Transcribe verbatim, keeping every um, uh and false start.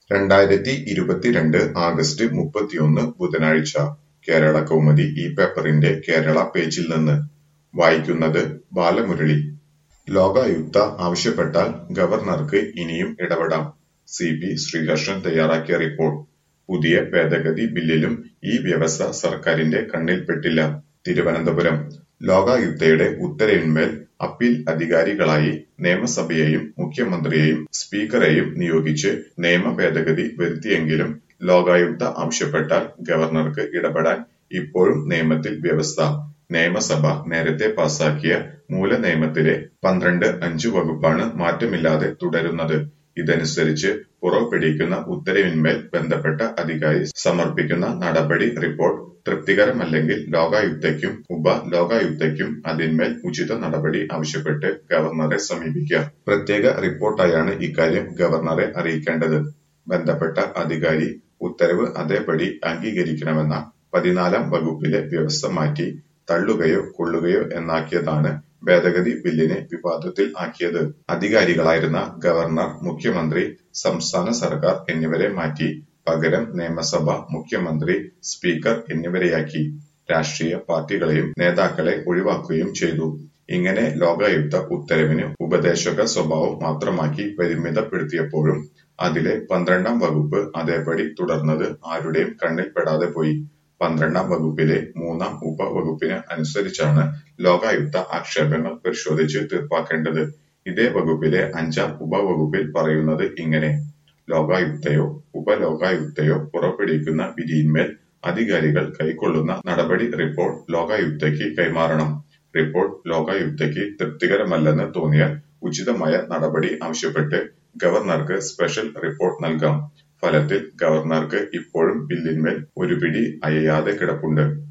രണ്ടായിരത്തി ഇരുപത്തിരണ്ട് ആഗസ്റ്റ് മുപ്പത്തിയൊന്ന് ബുധനാഴ്ച കേരളകൗമുദി ഈ പേപ്പറിന്റെ കേരള പേജിൽ നിന്ന് വായിക്കുന്നത് ബാലമുരളി. ലോകായുക്ത ആവശ്യപ്പെട്ടാൽ ഗവർണർക്ക് ഇനിയും ഇടപെടാം. സി പി ശ്രീകൃഷ്ണൻ തയ്യാറാക്കിയ റിപ്പോർട്ട്. പുതിയ ഭേദഗതി ബില്ലിലും ഈ വ്യവസ്ഥ സർക്കാരിന്റെ കണ്ണിൽപ്പെട്ടില്ല. തിരുവനന്തപുരം. ലോകായുക്തയുടെ ഉത്തരവിന്മേൽ അപ്പീൽ അധികാരികളായി നിയമസഭയെയും മുഖ്യമന്ത്രിയെയും സ്പീക്കറെയും നിയോഗിച്ച് നിയമ ഭേദഗതി വരുത്തിയെങ്കിലും ലോകായുക്ത ആവശ്യപ്പെട്ടാൽ ഗവർണർക്ക് ഇടപെടാൻ ഇപ്പോഴും നിയമത്തിൽ വ്യവസ്ഥ. നിയമസഭ നേരത്തെ പാസാക്കിയ മൂലനിയമത്തിലെ പന്ത്രണ്ട് അഞ്ച് വകുപ്പാണ് മാറ്റമില്ലാതെ തുടരുന്നത്. ഇതനുസരിച്ച് പുറപ്പെടുവിക്കുന്ന ഉത്തരവിന്മേൽ ബന്ധപ്പെട്ട അധികാരി സമർപ്പിക്കുന്ന നടപടി റിപ്പോർട്ട് തൃപ്തികരമല്ലെങ്കിൽ ലോകായുക്തയ്ക്കും ഉപ ലോകായുക്തയ്ക്കും അതിന്മേൽ ഉചിത നടപടി ആവശ്യപ്പെട്ട് ഗവർണറെ സമീപിക്കാം. പ്രത്യേക റിപ്പോർട്ടായാണ് ഇക്കാര്യം ഗവർണറെ അറിയിക്കേണ്ടത്. ബന്ധപ്പെട്ട അധികാരി ഉത്തരവ് അതേപടി അംഗീകരിക്കണമെന്ന പതിനാലാം വകുപ്പിലെ വ്യവസ്ഥ മാറ്റി തള്ളുകയോ കൊള്ളുകയോ എന്നാക്കിയതാണ് ഭേദഗതി ബില്ലിനെ വിവാദത്തിൽ ആക്കിയത്. അധികാരികളായിരുന്ന ഗവർണർ, മുഖ്യമന്ത്രി, സംസ്ഥാന സർക്കാർ എന്നിവരെ മാറ്റി പകരം നിയമസഭ, മുഖ്യമന്ത്രി, സ്പീക്കർ എന്നിവരെയാക്കി. രാഷ്ട്രീയ പാർട്ടികളെയും നേതാക്കളെ ഒഴിവാക്കുകയും ചെയ്തു. ഇങ്ങനെ ലോകായുക്ത ഉത്തരവിന് ഉപദേശക സ്വഭാവം മാത്രമാക്കി പരിമിതപ്പെടുത്തിയപ്പോഴും അതിലെ പന്ത്രണ്ടാം വകുപ്പ് അതേപടി തുടർന്നത് ആരുടെയും കണ്ണിൽപ്പെടാതെ പോയി. പന്ത്രണ്ടാം വകുപ്പിലെ മൂന്നാം ഉപവകുപ്പിന് അനുസരിച്ചാണ് ലോകായുക്ത ആക്ഷേപങ്ങൾ പരിശോധിച്ച് തീർപ്പാക്കേണ്ടത്. ഇതേ വകുപ്പിലെ അഞ്ചാം ഉപവകുപ്പിൽ പറയുന്നത് ഇങ്ങനെ: ലോകായുക്തയോ ഉപലോകായുക്തയോ പുറപ്പെടുവിക്കുന്ന വിധിയിന്മേൽ അധികാരികൾ കൈക്കൊള്ളുന്ന നടപടി റിപ്പോർട്ട് ലോകായുക്തയ്ക്ക് കൈമാറണം. റിപ്പോർട്ട് ലോകായുക്തയ്ക്ക് തൃപ്തികരമല്ലെന്ന് തോന്നിയാൽ ഉചിതമായ നടപടി ആവശ്യപ്പെട്ട് ഗവർണർക്ക് സ്പെഷ്യൽ റിപ്പോർട്ട് നൽകാം. ഫലത്തിൽ ഗവർണർക്ക് ഇപ്പോഴും ബില്ലിന്മേൽ ഒരു പിടി അയയാതെ കിടപ്പുണ്ട്.